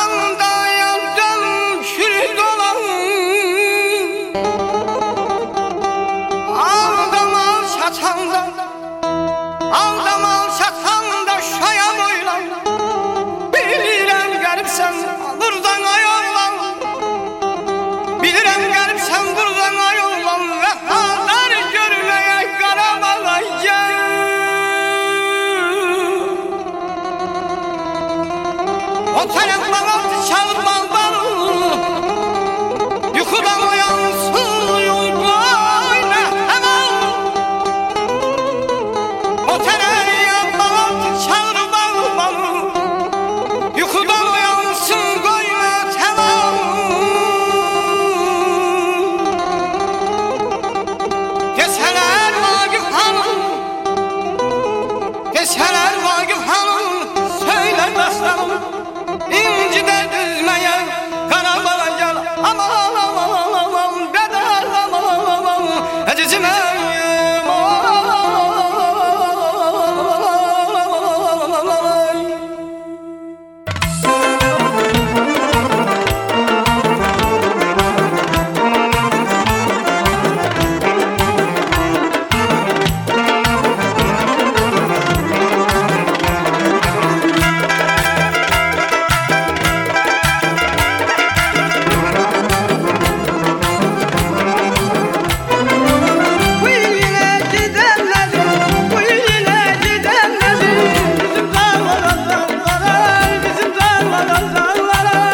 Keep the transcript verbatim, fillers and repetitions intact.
çatanda yandım kül dolan. Aldamal çatanda, aldamal çatanda şaya boylan. Bilirəm garipsən buradan ayollan. Bilirəm garipsən buradan ayollan. Vəfalar görməyə Qarabağa gel. O tərəf bağaltı çalıb malbalı, yuxudan uyansın yol boyuna həmal. O tərəf bağaltı çalıb malbalı, yuxudan uyansın qoyma təmal. Desələr Vaqif xanım, desələr Vaqif xanım, söylə dəstanım. İnci de düzmeye Qarabağa gel. Aman aman aman aman bedel aman aman aman ecizime bizim dağlara dağlara, bizim dağlara dağlara.